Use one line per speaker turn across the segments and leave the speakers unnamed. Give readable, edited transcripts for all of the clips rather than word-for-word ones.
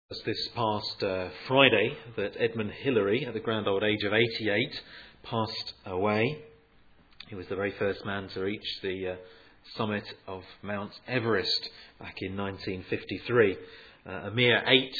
This past Friday that Edmund Hillary, at the grand old age of 88, passed away. He was the very first man to reach the summit of Mount Everest back in 1953. A mere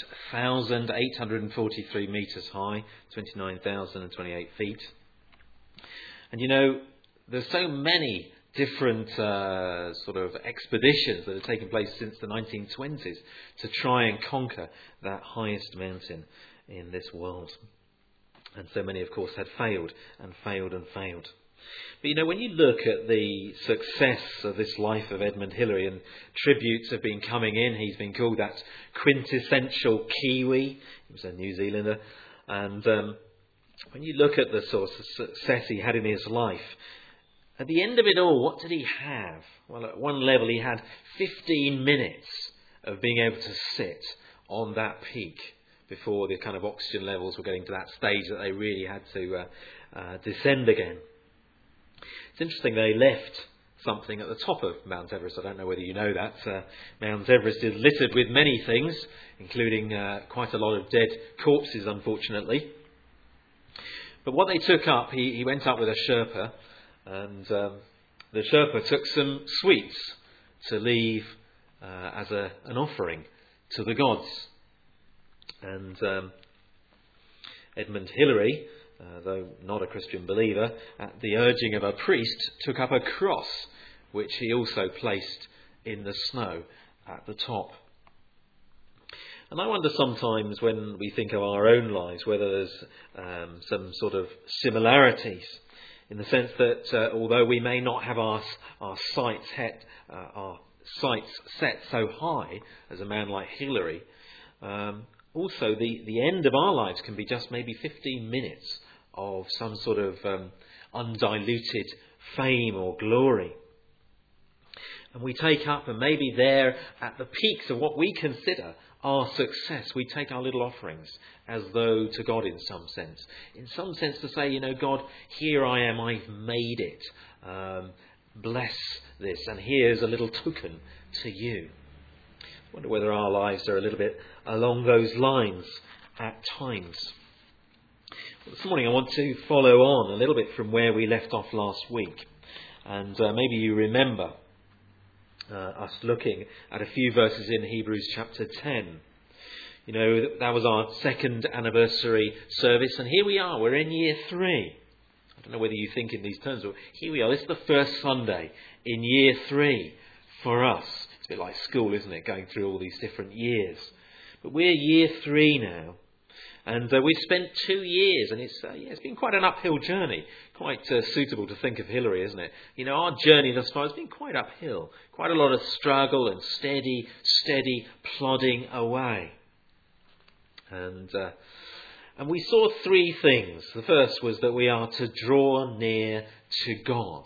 8,843 metres high, 29,028 feet. And you know, there's so many different sort of expeditions that have taken place since the 1920s to try and conquer that highest mountain in this world. And so many, of course, had failed and failed and failed. But you know, when you look at the success of this life of Edmund Hillary, and tributes have been coming in, he's been called that quintessential Kiwi. He was a New Zealander. And when you look at the sort of success he had in his life, at the end of it all, what did he have? Well, at one level, he had 15 minutes of being able to sit on that peak before the kind of oxygen levels were getting to that stage that they really had to descend again. It's interesting, they left something at the top of Mount Everest. I don't know whether you know that. Mount Everest is littered with many things, including quite a lot of dead corpses, unfortunately. But what they took up, he went up with a Sherpa, and the Sherpa took some sweets to leave as an offering to the gods. And Edmund Hillary, though not a Christian believer, at the urging of a priest, took up a cross, which he also placed in the snow at the top. And I wonder sometimes when we think of our own lives whether there's some sort of similarities, in the sense that although we may not have our sights set so high as a man like Hillary, also the end of our lives can be just maybe 15 minutes of some sort of undiluted fame or glory. And we take up, and maybe there at the peaks of what we consider our success, we take our little offerings as though to God in some sense. In some sense to say, you know, God, here I am, I've made it. Bless this, and here's a little token to you. I wonder whether our lives are a little bit along those lines at times. Well, this morning I want to follow on a little bit from where we left off last week. And maybe you remember us looking at a few verses in Hebrews chapter 10. You know, that was our second anniversary service, and here we are, we're in year 3. I don't know whether you think in these terms, but here we are, this is the first Sunday in year 3 for us. It's a bit like school, isn't it, going through all these different years. But we're year 3 now, and we've spent 2 years, and it's been quite an uphill journey. Quite suitable to think of Hillary, isn't it? You know, our journey thus far has been quite uphill. Quite a lot of struggle and steady plodding away. And we saw 3 things. The first was that we are to draw near to God.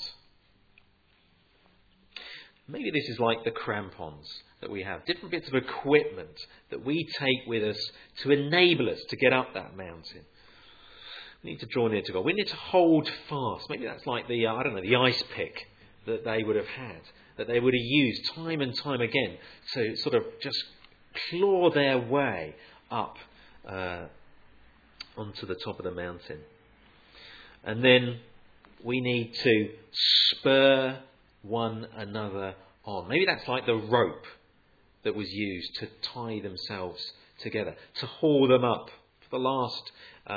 Maybe this is like the crampons that we have. Different bits of equipment that we take with us to enable us to get up that mountain. We need to draw near to God. We need to hold fast. Maybe that's like the ice pick that they would have had, that they would have used time and time again to sort of just claw their way up onto the top of the mountain. And then we need to spur one another on. Maybe that's like the rope that was used to tie themselves together, to haul them up. For the last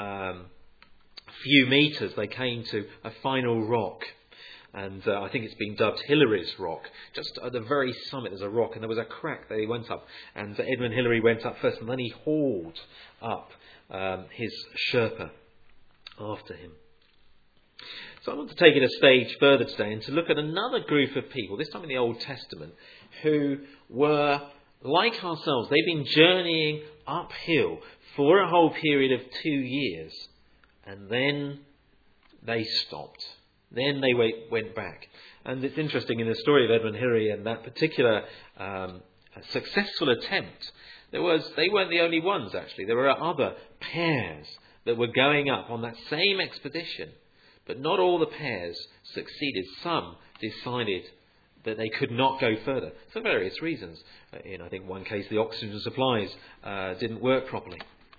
few metres, they came to a final rock. And I think it's been dubbed Hillary's Rock. Just at the very summit there's a rock, and there was a crack that he went up. And Edmund Hillary went up first, and then he hauled up his Sherpa after him. So I want to take it a stage further today and to look at another group of people, this time in the Old Testament, who were like ourselves. They've been journeying uphill for a whole period of 2 years, and then they stopped. Then they went back. And it's interesting in the story of Edmund Hillary and that particular successful attempt, they weren't the only ones actually. There were other pairs that were going up on that same expedition. But not all the pairs succeeded. Some decided that they could not go further for various reasons. In, I think, one case, the oxygen supplies didn't work properly.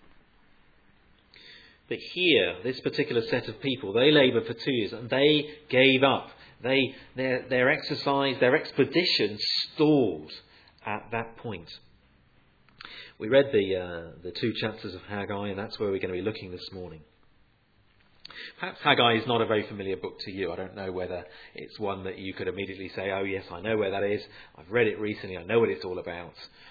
But here, this particular set of people, they laboured for 2 years and they gave up. Their exercise, their expedition stalled at that point. We read the 2 chapters of Haggai, and that's where we're going to be looking this morning. Perhaps Haggai is not a very familiar book to you. I don't know whether it's one that you could immediately say, oh yes, I know where that is. I've read it recently. I know what it's all about.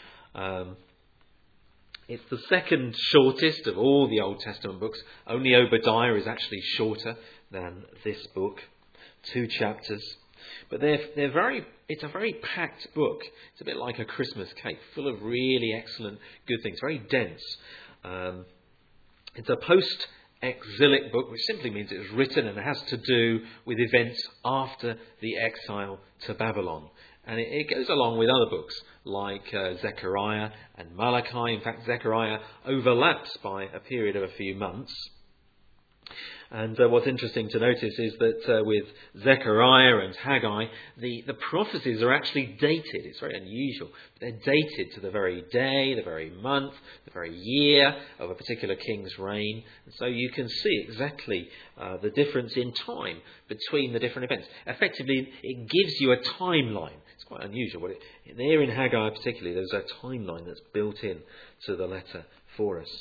It's the second shortest of all the Old Testament books. Only Obadiah is actually shorter than this book. 2 chapters. But it's a very packed book. It's a bit like a Christmas cake, full of really excellent, good things. Very dense. It's a post-exilic book, which simply means it was written and has to do with events after the exile to Babylon. And it goes along with other books like Zechariah and Malachi. In fact, Zechariah overlaps by a period of a few months. And what's interesting to notice is that with Zechariah and Haggai, the prophecies are actually dated. It's very unusual. They're dated to the very day, the very month, the very year of a particular king's reign. And so you can see exactly the difference in time between the different events. Effectively, it gives you a timeline. It's quite unusual. But there in Haggai particularly, there's a timeline that's built in to the letter for us.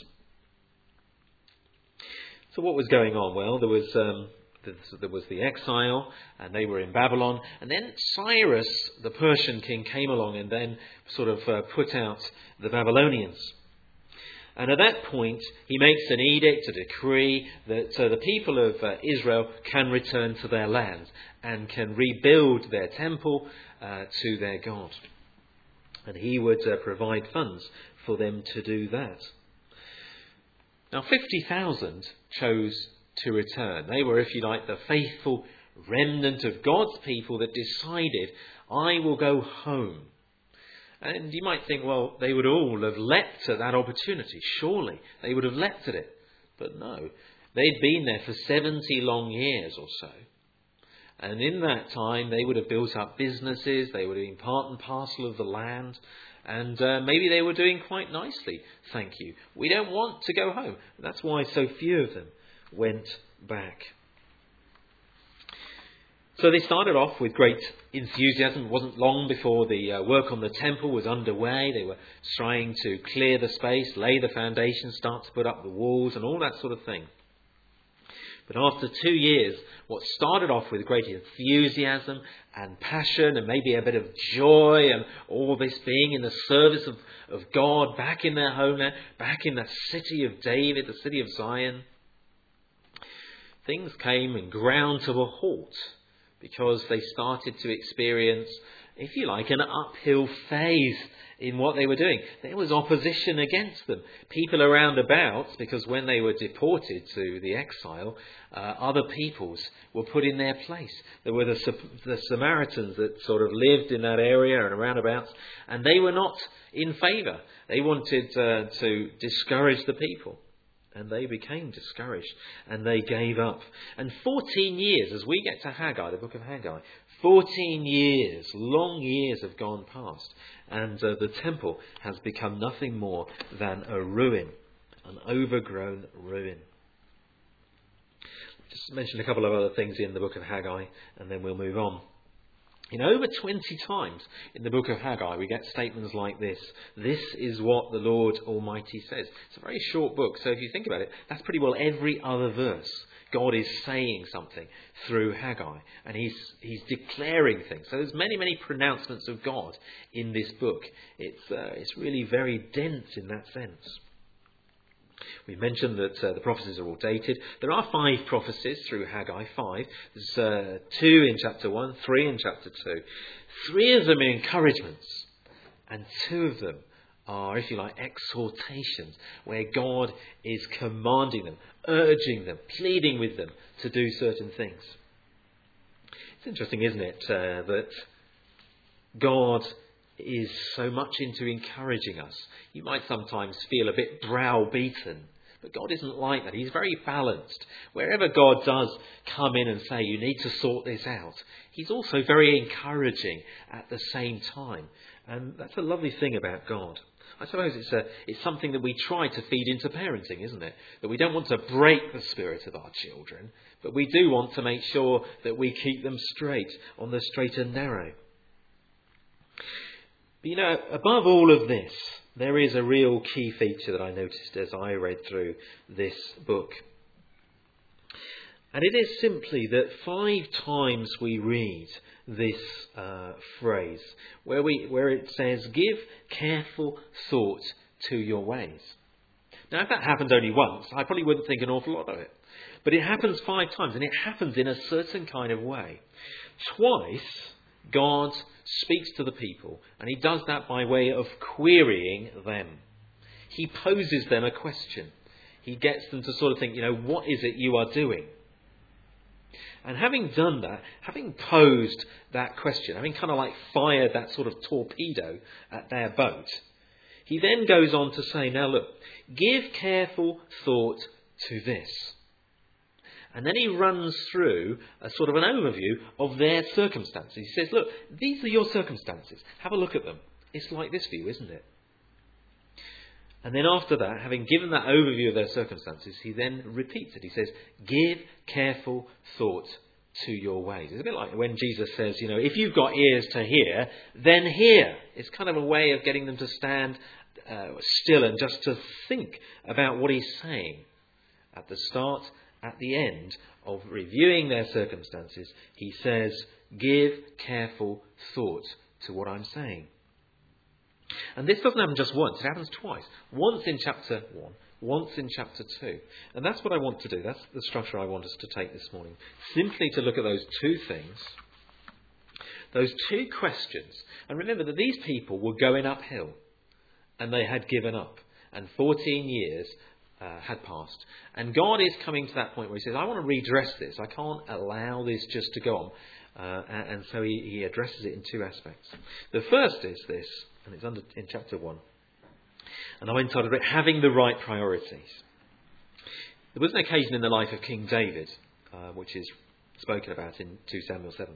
So what was going on? Well, there was the exile, and they were in Babylon. And then Cyrus, the Persian king, came along and then sort of put out the Babylonians. And at that point, he makes an edict, a decree, that the people of Israel can return to their land and can rebuild their temple to their God. And he would provide funds for them to do that. Now, 50,000 chose to return. They were, if you like, the faithful remnant of God's people that decided, I will go home. And you might think, well, they would all have leapt at that opportunity. Surely they would have leapt at it. But no, they'd been there for 70 long years or so. And in that time, they would have built up businesses. They would have been part and parcel of the land. And maybe they were doing quite nicely, thank you. We don't want to go home. That's why so few of them went back. So they started off with great enthusiasm. It wasn't long before the work on the temple was underway. They were trying to clear the space, lay the foundation, start to put up the walls and all that sort of thing. But after 2 years, what started off with great enthusiasm and passion and maybe a bit of joy and all this being in the service of God back in their homeland, back in the city of David, the city of Zion, things came and ground to a halt because they started to experience, if you like, an uphill phase in what they were doing. There was opposition against them. People around about, because when they were deported to the exile, other peoples were put in their place. There were the Samaritans that sort of lived in that area and around about, and they were not in favour. They wanted to discourage the people. And they became discouraged and they gave up. And 14 years, as we get to Haggai, the book of Haggai, 14 years, long years have gone past. And the temple has become nothing more than a ruin, an overgrown ruin. Just mention a couple of other things in the book of Haggai and then we'll move on. Over 20 times in the book of Haggai, we get statements like this. This is what the Lord Almighty says. It's a very short book, so if you think about it, that's pretty well every other verse. God is saying something through Haggai, and he's declaring things. So there's many, many pronouncements of God in this book. It's really very dense in that sense. We mentioned that the prophecies are all dated. There are 5 prophecies through Haggai, 5. There's 2 in chapter 1, 3 in chapter 2. 3 of them are encouragements, and 2 of them are, if you like, exhortations, where God is commanding them, urging them, pleading with them to do certain things. It's interesting, isn't it, that God is so much into encouraging us. You might sometimes feel a bit browbeaten But God isn't like that. He's very balanced. Wherever God does come in and say, you need to sort this out, he's also very encouraging at the same time. And that's a lovely thing about God. I suppose it's something that we try to feed into parenting, isn't it? That we don't want to break the spirit of our children, but we do want to make sure that we keep them straight, on the straight and narrow. But above all of this, there is a real key feature that I noticed as I read through this book. And it is simply that 5 times we read this phrase where it says, give careful thought to your ways. Now, if that happened only once, I probably wouldn't think an awful lot of it. But it happens 5 times, and it happens in a certain kind of way. Twice, God speaks to the people, and he does that by way of querying them. He poses them a question. He gets them to sort of think, what is it you are doing? And having done that, having posed that question, having kind of like fired that sort of torpedo at their boat, he then goes on to say, now look, give careful thought to this. And then he runs through a sort of an overview of their circumstances. He says, look, these are your circumstances. Have a look at them. It's like this for you, isn't it? And then after that, having given that overview of their circumstances, he then repeats it. He says, give careful thought to your ways. It's a bit like when Jesus says, if you've got ears to hear, then hear. It's kind of a way of getting them to stand still and just to think about what he's saying. At the start, at the end of reviewing their circumstances, he says, give careful thought to what I'm saying. And this doesn't happen just once, it happens twice. Once in chapter 1, once in chapter 2. And that's what I want to do. That's the structure I want us to take this morning. Simply to look at those 2 things, those 2 questions. And remember that these people were going uphill, and they had given up. And 14 years had passed. And God is coming to that point where he says, I want to redress this. I can't allow this just to go on. And so he addresses it in 2 aspects. The first is this, and it's in chapter 1. And I entitled it, Having the Right Priorities. There was an occasion in the life of King David, which is spoken about in 2 Samuel 7.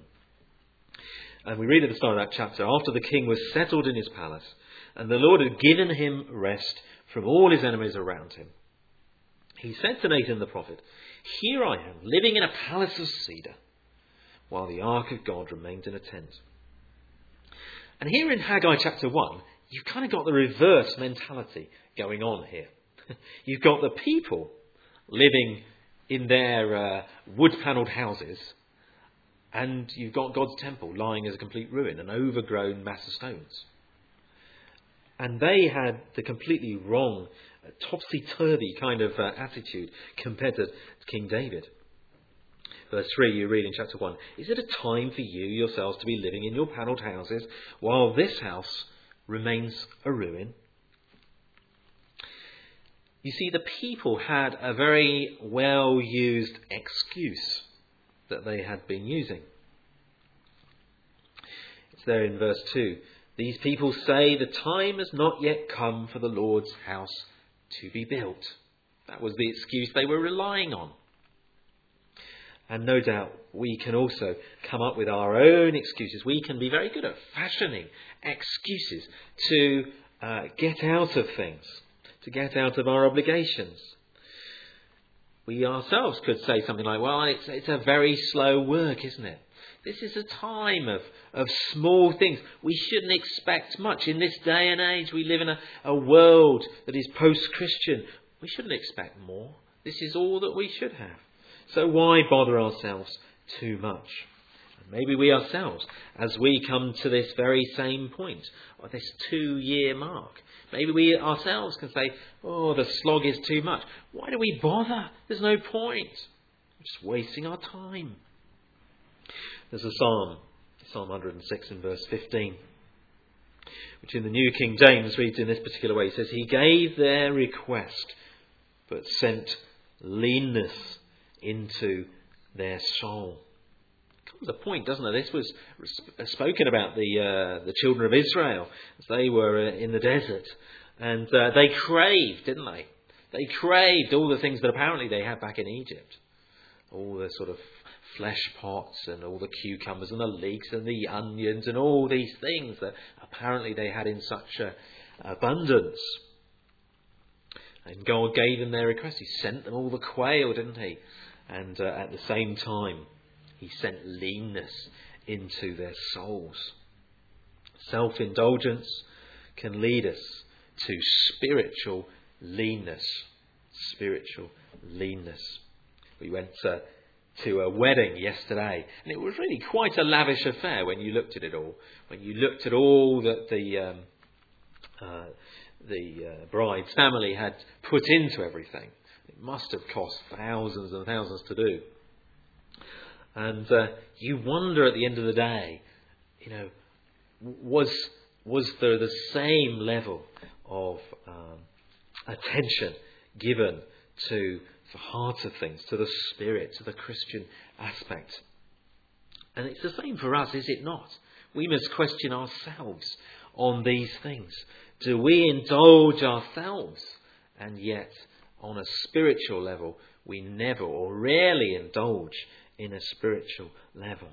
And we read at the start of that chapter, after the king was settled in his palace, and the Lord had given him rest from all his enemies around him, he said to Nathan the prophet, here I am, living in a palace of cedar, while the ark of God remained in a tent. And here in Haggai chapter 1, you've kind of got the reverse mentality going on here. You've got the people living in their wood-panelled houses, and you've got God's temple lying as a complete ruin, an overgrown mass of stones. And they had the completely wrong, topsy-turvy kind of attitude compared to King David. Verse 3, you read in chapter 1, is it a time for you yourselves to be living in your panelled houses while this house remains a ruin? You see, the people had a very well-used excuse that they had been using. It's there in verse 2. These people say the time has not yet come for the Lord's house to be built. That was the excuse they were relying on. And no doubt we can also come up with our own excuses. We can be very good at fashioning excuses to get out of things, to get out of our obligations. We ourselves could say something like, well, it's a very slow work, isn't it? This is a time of small things. We shouldn't expect much. In this day and age, we live in a world that is post-Christian. We shouldn't expect more. This is all that we should have. So why bother ourselves too much? And maybe we ourselves, as we come to this very same point, or this 2-year mark, maybe we ourselves can say, oh, the slog is too much. Why do we bother? There's no point. We're just wasting our time. There's a psalm, Psalm 106 in verse 15, which in the New King James reads in this particular way. It says, he gave their request, but sent leanness into their soul. It comes to the point, doesn't it? This was spoken about the children of Israel as they were in the desert, and they craved, didn't they? They craved all the things that apparently they had back in Egypt. All the sort of flesh pots and all the cucumbers and the leeks and the onions and all these things that apparently they had in such abundance. And God gave them their request. He sent them all the quail, didn't he? And at the same time, he sent leanness into their souls. Self-indulgence can lead us to spiritual leanness. Spiritual leanness. We went to a wedding yesterday, and it was really quite a lavish affair when you looked at it all. When you looked at all that the bride's family had put into everything, it must have cost thousands and thousands to do. And you wonder at the end of the day, was there the same level of attention given to the heart of things, to the spirit, to the Christian aspect? And it's the same for us, is it not? We must question ourselves on these things. Do we indulge ourselves? And yet, on a spiritual level, we never or rarely indulge in a spiritual level.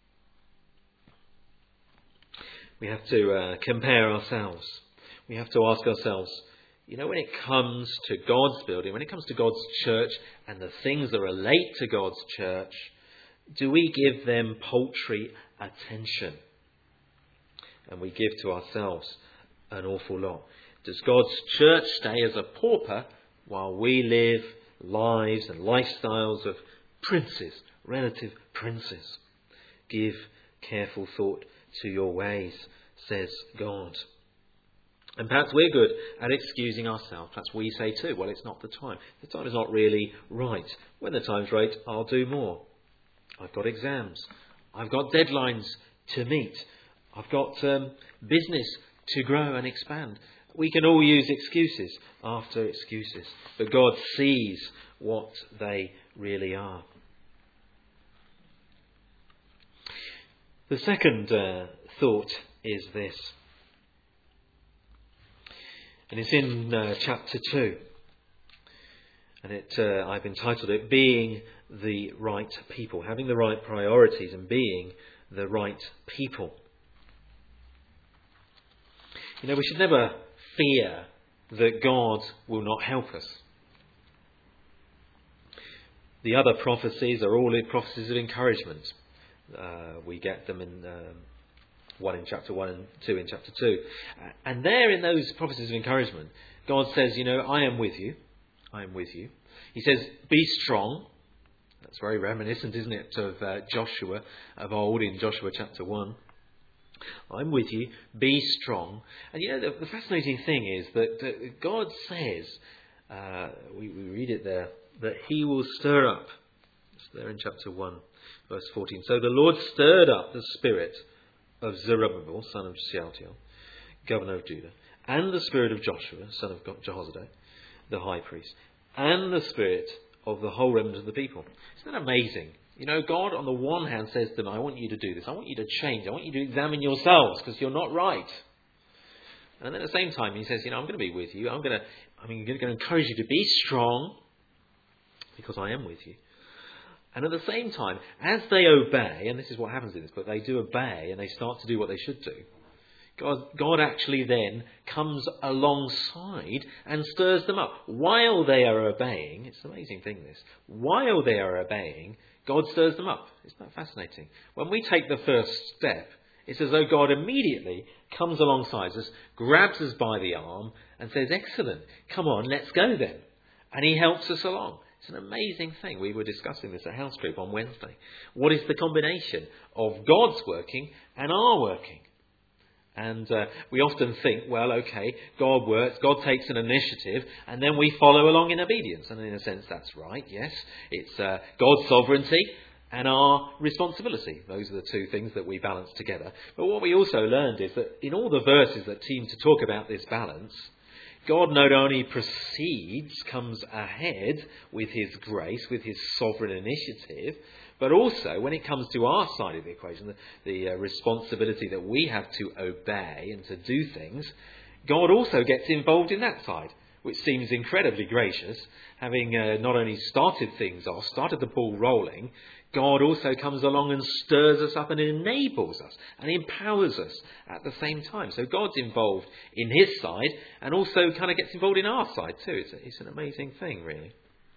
We have to compare ourselves. We have to ask ourselves, when it comes to God's building, when it comes to God's church and the things that relate to God's church, do we give them paltry attention? And we give to ourselves an awful lot. Does God's church stay as a pauper while we live lives and lifestyles of princes, relative princes? Give careful thought to your ways, says God. And perhaps we're good at excusing ourselves. Perhaps we say too, well, it's not the time. The time is not really right. When the time's right, I'll do more. I've got exams. I've got deadlines to meet. I've got business to grow and expand. We can all use excuses after excuses. But God sees what they really are. The second thought is this. And it's in chapter 2. And I've entitled it, Being the Right People. Having the right priorities and being the right people. We should never fear that God will not help us. The other prophecies are all prophecies of encouragement. We get them in one in chapter 1 and 2 in chapter 2. And there in those prophecies of encouragement, God says, I am with you. I am with you. He says, be strong. That's very reminiscent, isn't it, of Joshua of old in Joshua chapter 1. I'm with you. Be strong. And the fascinating thing is that God says, we read it there, that he will stir up. It's there in chapter 1, verse 14. So the Lord stirred up the spirit of Zerubbabel, son of Shealtiel, governor of Judah, and the spirit of Joshua, son of Jehozadak, the high priest, and the spirit of the whole remnant of the people. Isn't that amazing? God on the one hand says to them, I want you to do this. I want you to change. I want you to examine yourselves because you're not right. And then at the same time, he says, I'm going to be with you. I'm going to encourage you to be strong because I am with you. And at the same time, as they obey, and this is what happens in this book, they do obey and they start to do what they should do. God actually then comes alongside and stirs them up. While they are obeying, it's an amazing thing this, while they are obeying, God stirs them up. Isn't that fascinating? When we take the first step, it's as though God immediately comes alongside us, grabs us by the arm and says, excellent, come on, let's go then. And he helps us along. It's an amazing thing. We were discussing this at House Group on Wednesday. What is the combination of God's working and our working? And we often think, well, okay, God works, God takes an initiative, and then we follow along in obedience. And in a sense, that's right, yes. It's God's sovereignty and our responsibility. Those are the two things that we balance together. But what we also learned is that in all the verses that seem to talk about this balance, God not only proceeds, comes ahead with his grace, with his sovereign initiative, but also, when it comes to our side of the equation, the responsibility that we have to obey and to do things, God also gets involved in that side. which seems incredibly gracious, having not only started things off, started the ball rolling, God also comes along and stirs us up and enables us and empowers us at the same time. So God's involved in his side and also kind of gets involved in our side too. It's an amazing thing, really.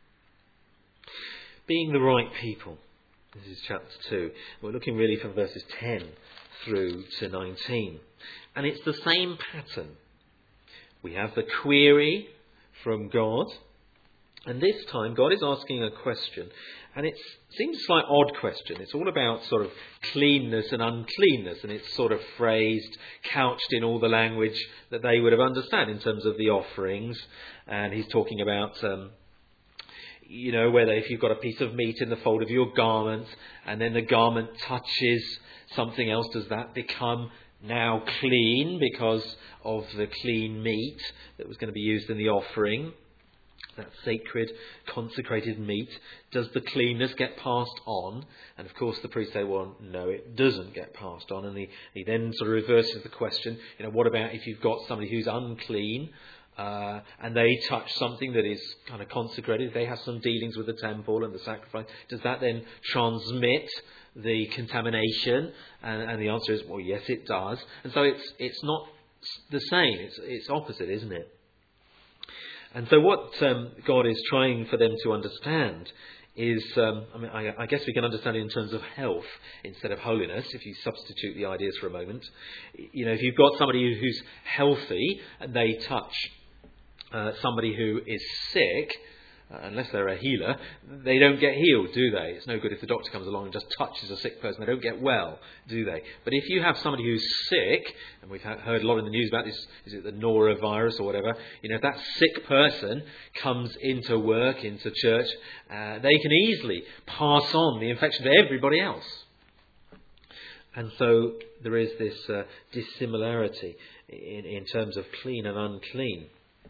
Being the right people. This is chapter 2. We're looking really from verses 10 through to 19. And it's the same pattern. We have the query from God. And this time God is asking a question. And it seems a slight odd question. It's all about sort of cleanness and uncleanness. And it's sort of phrased, couched in all the language that they would have understood in terms of the offerings. And he's talking about whether if you've got a piece of meat in the fold of your garment and then the garment touches something else, does that become now clean because of the clean meat that was going to be used in the offering? That sacred, consecrated meat. Does the cleanness get passed on? And of course the priests say, well, no, it doesn't get passed on. And he then sort of reverses the question, what about if you've got somebody who's unclean? And they touch something that is kind of consecrated, they have some dealings with the temple and the sacrifice, does that then transmit the contamination? And the answer is, well, yes, it does. And so it's not the same, it's opposite, isn't it? And so what God is trying for them to understand is, I guess we can understand it in terms of health instead of holiness, if you substitute the ideas for a moment. If you've got somebody who's healthy and they touch somebody who is sick, unless they're a healer, they don't get healed, do they? It's no good if the doctor comes along and just touches a sick person. They don't get well, do they? But if you have somebody who's sick, and we've heard a lot in the news about this, is it the norovirus or whatever? If that sick person comes into work, into church, they can easily pass on the infection to everybody else. And so there is this dissimilarity in terms of clean and unclean.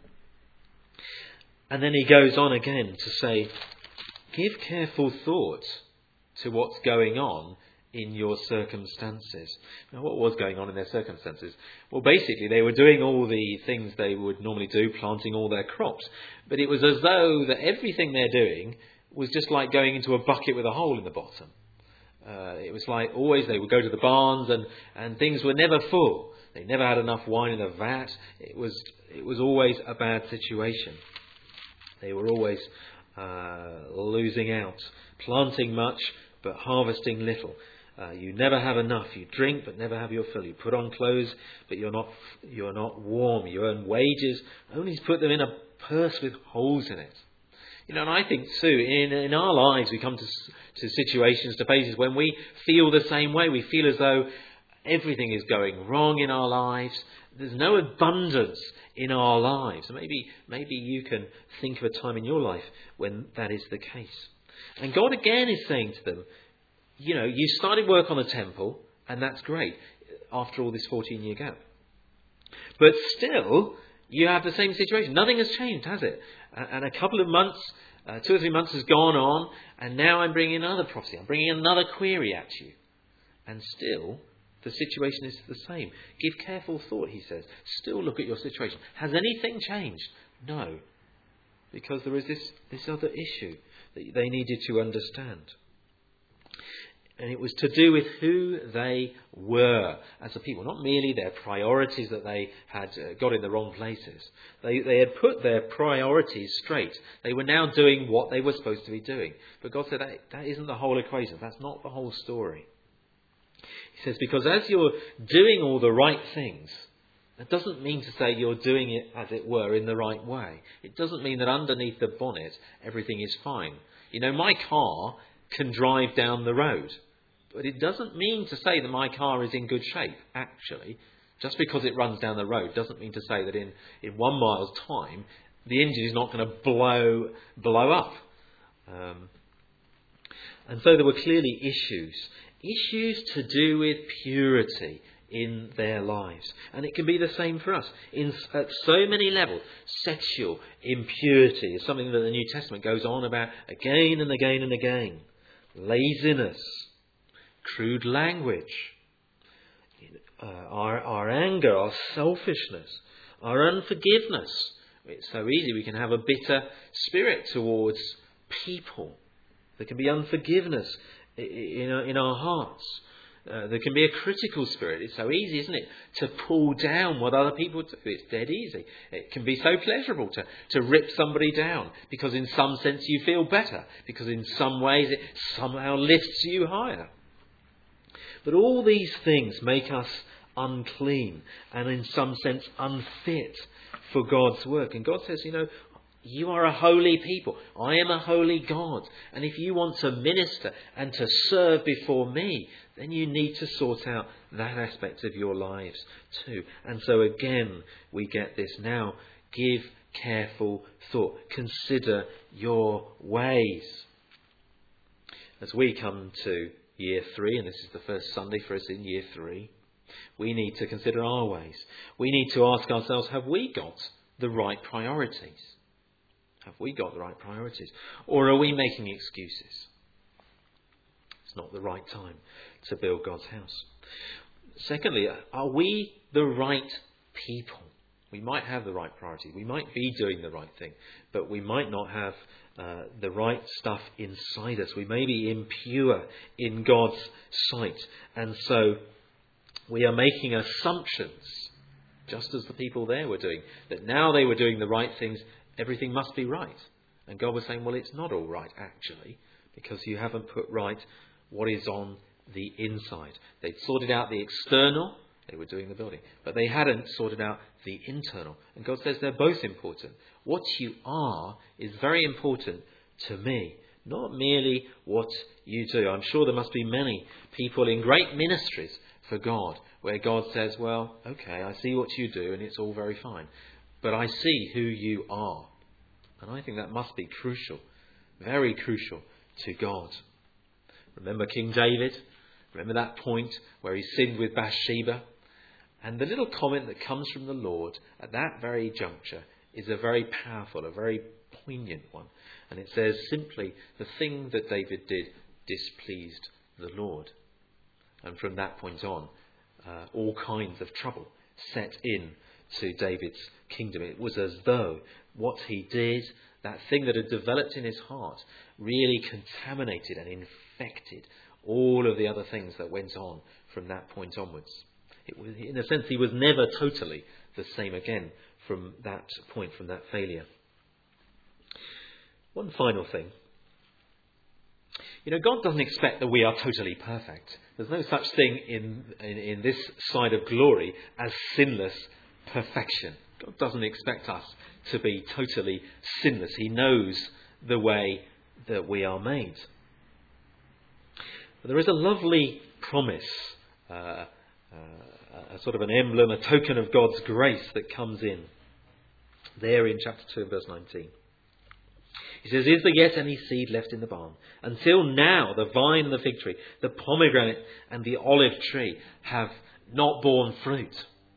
And then he goes on again to say, give careful thought to what's going on in your circumstances. Now, what was going on in their circumstances? Well, basically, they were doing all the things they would normally do, planting all their crops. But it was as though that everything they're doing was just like going into a bucket with a hole in the bottom. It was like always they would go to the barns and things were never full. They never had enough wine in a vat. It was always a bad situation. They were always losing out, planting much but harvesting little. You never have enough. You drink but never have your fill. You put on clothes but you're not warm. You earn wages only to put them in a purse with holes in it. And I think too, in our lives we come to situations, to phases when we feel the same way. We feel as though everything is going wrong in our lives. There's no abundance in our lives. Maybe you can think of a time in your life when that is the case. And God again is saying to them, you started work on the temple, and that's great, after all this 14-year gap. But still, you have the same situation. Nothing has changed, has it? And a couple of months, 2 or 3 months has gone on, and now I'm bringing another prophecy. I'm bringing another query at you. And still, the situation is the same. Give careful thought, he says. Still look at your situation. Has anything changed? No. Because there is this other issue that they needed to understand. And it was to do with who they were as a people, not merely their priorities that they had got in the wrong places. They had put their priorities straight. They were now doing what they were supposed to be doing. But God said that isn't the whole equation. That's not the whole story. He says, because as you're doing all the right things, that doesn't mean to say you're doing it, as it were, in the right way. It doesn't mean that underneath the bonnet everything is fine. My car can drive down the road. But it doesn't mean to say that my car is in good shape, actually. Just because it runs down the road doesn't mean to say that in 1 mile's time the engine is not going to blow up. And so there were clearly issues to do with purity in their lives. And it can be the same for us. At so many levels, sexual impurity is something that the New Testament goes on about again and again and again. Laziness, crude language, our anger, our selfishness, our unforgiveness It's so easy we can have a bitter spirit towards people. There can be unforgiveness in our hearts. There can be a critical spirit. It's so easy, isn't it, to pull down what other people do. It's dead easy. It can be so pleasurable to rip somebody down because in some sense you feel better, because in some ways it somehow lifts you higher. But all these things make us unclean and in some sense unfit for God's work. And God says, you are a holy people. I am a holy God. And if you want to minister and to serve before me, then you need to sort out that aspect of your lives too. And so again, we get this now. Give careful thought. Consider your ways. As we come to year 3, and this is the first Sunday for us in year 3, we need to consider our ways. We need to ask ourselves, have we got the right priorities? Have we got the right priorities? Or are we making excuses? It's not the right time to build God's house. Secondly, are we the right people? We might have the right priority. We might be doing the right thing, but we might not have the right stuff inside us. We may be impure in God's sight. And so we are making assumptions, just as the people there were doing, that now they were doing the right things, everything must be right. And God was saying, well, it's not all right, actually, because you haven't put right what is on the inside. They'd sorted out the external, they were doing the building, but they hadn't sorted out the internal. And God says they're both important. What you are is very important to me, not merely what you do. I'm sure there must be many people in great ministries for God where God says, well, okay, I see what you do and it's all very fine, but I see who you are. And I think that must be crucial, very crucial to God. Remember King David? Remember that point where he sinned with Bathsheba? And the little comment that comes from the Lord at that very juncture is a very powerful, a very poignant one. And it says simply, the thing that David did displeased the Lord. And from that point on, all kinds of trouble set in to David's kingdom. It was as though what he did, that thing that had developed in his heart, really contaminated and infected all of the other things that went on from that point onwards. It was, in a sense, he was never totally the same again from that point, from that failure. One final thing. God doesn't expect that we are totally perfect. There's no such thing in this side of glory as sinless perfection. God doesn't expect us to be totally sinless. He knows the way that we are made. But there is a lovely promise, a sort of an emblem, a token of God's grace that comes in there in chapter 2 verse 19. He says, is there yet any seed left in the barn? Until now, the vine and the fig tree, the pomegranate and the olive tree have not borne fruit.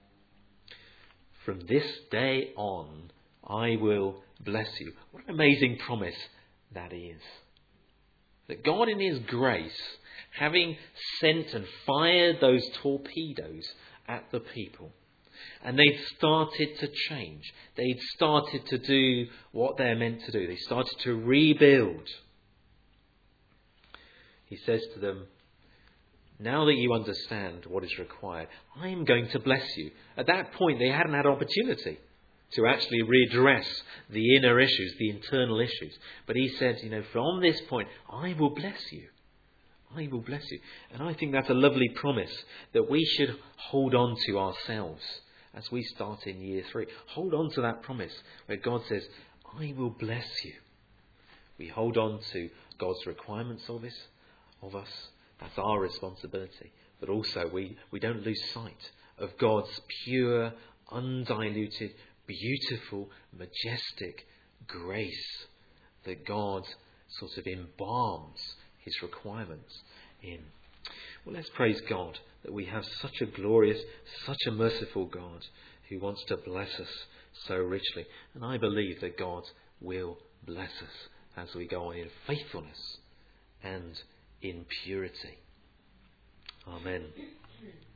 From this day on, I will bless you. What an amazing promise that is. That God in his grace, having sent and fired those torpedoes at the people, and they'd started to change. They'd started to do what they're meant to do. They started to rebuild. He says to them, now that you understand what is required, I am going to bless you. At that point, they hadn't had opportunity to actually redress the inner issues, the internal issues. But he said, from this point, I will bless you. I will bless you. And I think that's a lovely promise that we should hold on to ourselves as we start in year 3. Hold on to that promise where God says, I will bless you. We hold on to God's requirements of us. That's our responsibility. But also we don't lose sight of God's pure, undiluted, beautiful, majestic grace that God sort of embalms his requirements in. Well, let's praise God that we have such a glorious, such a merciful God who wants to bless us so richly. And I believe that God will bless us as we go on in faithfulness and in purity. Amen.